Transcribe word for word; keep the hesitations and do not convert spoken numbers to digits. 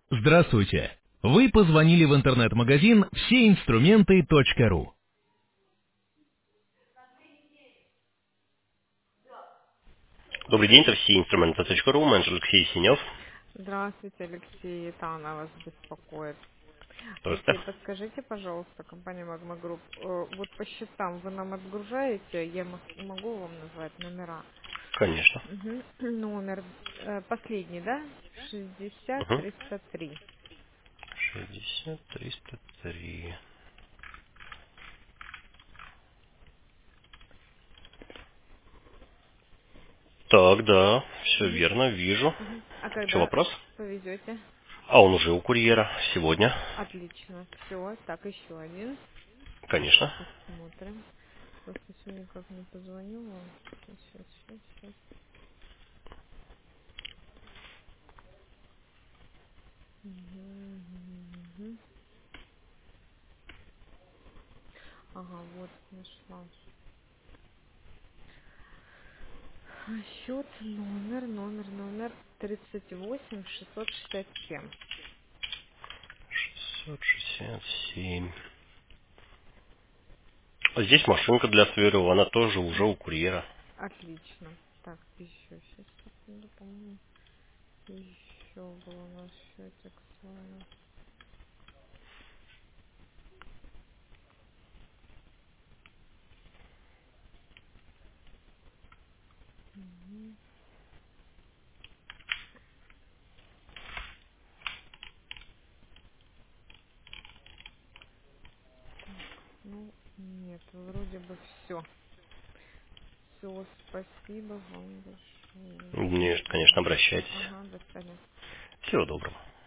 Здравствуйте! Вы позвонили в интернет-магазин все инструменты точка ру. Добрый день, это все инструменты точка ру, менеджер Алексей Синев. Здравствуйте, Алексей. Это она вас беспокоит. Алексей, Просто. подскажите, пожалуйста, компания Magma Group, э, вот по счетам вы нам отгружаете, я мо- могу вам назвать номера? Конечно. Мгм. Номер э, последний, да? шестьдесят Угу. триста три. шестьдесят триста три. Так, да, все Мгм. верно, вижу. Мгм. А Что, когда вопрос? повезете? А он уже у курьера сегодня. Отлично. Все. Так, еще один. Конечно. Посмотрим. Просто все никак не позвоню вам. Сейчас, сейчас, сейчас, сейчас. Мгм, мгм, мгм. Ага, вот нашла. А счет номер, номер, номер тридцать восемь шестьсот шестьдесят семь. шестьсот шестьдесят семь. А здесь машинка для Сверова, она тоже уже у курьера. Отлично. Так, еще сейчас секунду, по-моему. Еще был у нас счетик с вами. Мгм. Так, ну нет, вроде бы все. Все, спасибо вам большое. Нет, конечно, Ага, все, обращайтесь. ага, до свидания. Всего доброго.